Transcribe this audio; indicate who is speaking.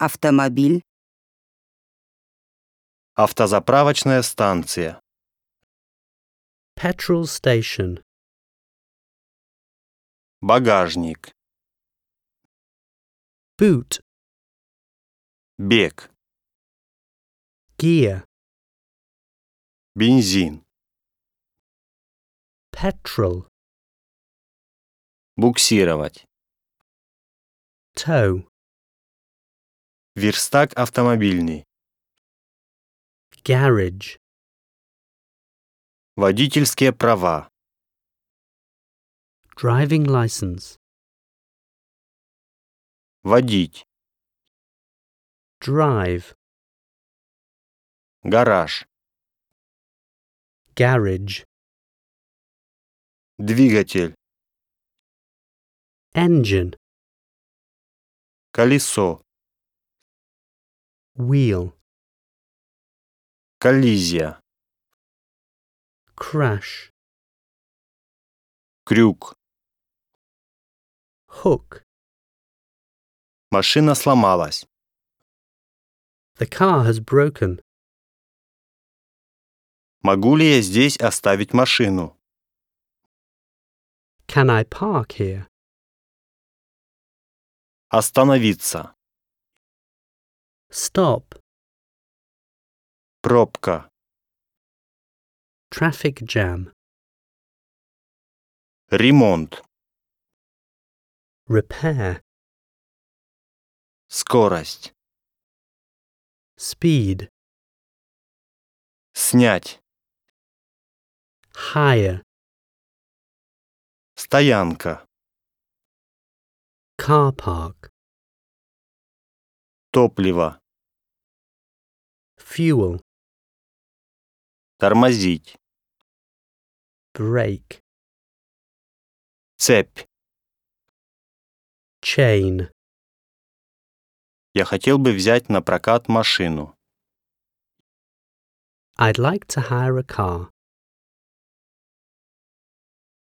Speaker 1: Автомобиль.
Speaker 2: Автозаправочная станция.
Speaker 3: Petrol station.
Speaker 2: Багажник.
Speaker 3: Boot.
Speaker 2: Бег.
Speaker 3: Gear.
Speaker 2: Бензин.
Speaker 3: Petrol.
Speaker 2: Буксировать.
Speaker 3: Tow.
Speaker 2: Верстак автомобильный.
Speaker 3: Garage.
Speaker 2: Водительские права.
Speaker 3: Driving license.
Speaker 2: Водить.
Speaker 3: Drive.
Speaker 2: Гараж.
Speaker 3: Garage.
Speaker 2: Двигатель.
Speaker 3: Engine.
Speaker 2: Колесо.
Speaker 3: Wheel.
Speaker 2: Коллизия.
Speaker 3: Crash.
Speaker 2: Крюк.
Speaker 3: Hook.
Speaker 2: Машина сломалась.
Speaker 3: The car has broken.
Speaker 2: Могу ли я здесь оставить машину?
Speaker 3: Can I park here?
Speaker 2: Остановиться.
Speaker 3: Stop.
Speaker 2: Пробка.
Speaker 3: Traffic jam.
Speaker 2: Ремонт.
Speaker 3: Repair.
Speaker 2: Скорость.
Speaker 3: Speed.
Speaker 2: Снять.
Speaker 3: Hire.
Speaker 2: Стоянка.
Speaker 3: Car park.
Speaker 2: Топливо.
Speaker 3: Fuel.
Speaker 2: Тормозить.
Speaker 3: Brake.
Speaker 2: Цепь.
Speaker 3: Chain.
Speaker 2: Я хотел бы взять на прокат машину.
Speaker 3: I'd like to hire a car.